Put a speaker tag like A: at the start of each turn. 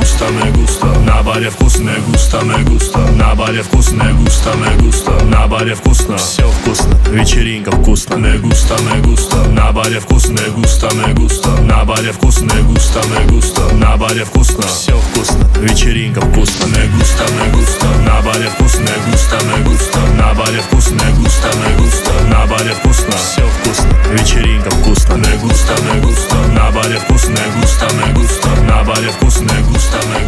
A: me gusta. На баре вкусно, густо, me gusta. На баре вкусно, густо, me gusta. На баре вкусно, все вкусно, вечеринка вкусно, me gusta, me gusta. На баре вкусно, густо, me gusta. На баре вкусно, густо, me gusta. На баре вкусно, все вкусно, вечеринка вкусно, me gusta, me gusta. На баре вкусно, густо, me gusta. На баре вкусно, густо, me gusta. На баре вкусно, все вкусно, вечеринка вкусно, me gusta, me gusta. На баре вкусно, густо, me gusta. На баре вкусно, густо, me gusta.